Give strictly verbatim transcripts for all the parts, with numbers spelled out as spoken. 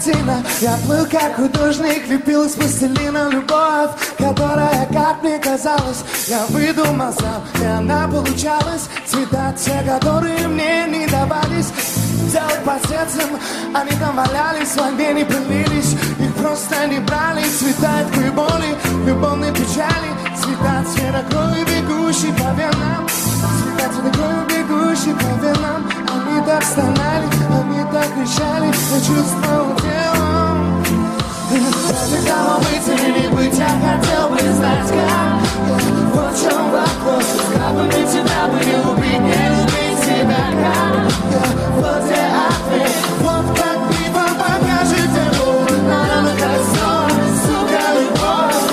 картина. Я плыл как художник, лепил из пластилина любовь, которая, как мне казалось, я выдумал сам, и она получалась. Цвета те, которые мне не давались делать по сердцам, они там валялись, в огне не пылились, их просто не брали. Цвета ткой боли, любовной печали, цвета цвета крови, бегущей по венам, цвета цвета крови, бегущей по венам. Они так стонали, они так кричали, я чувствовал телом. Даже кого быть или не быть, я хотел бы знать, как. Вот в чем вопрос, как бы мне тебя бы не любить, не любить тебя, как. Вот где ответ, вот как битва покажет его, надо на кольцо, сука, любовь,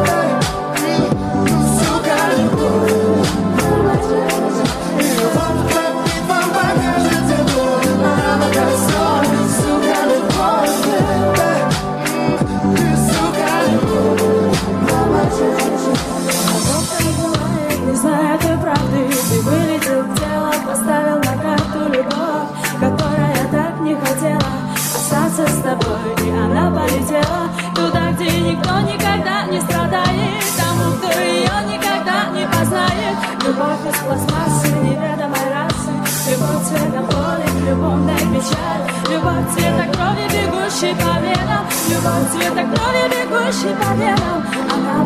сука, любовь. И вот как битва покажет его, надо на кольцо, сука, любовь, сука, любовь. Не знаю той правды, ты вылетел в тело, поставил на карту любовь, которая так не хотела остаться с тобой. И она полетела туда, где никто никогда не страдает, тому, кто ее никогда не познает. Любовь из пластмассы неведомой расы, любовь цвета боли, любовная печаль, любовь цвета крови, бегущей по венам, любовь цвета крови, бегущей по венам. Она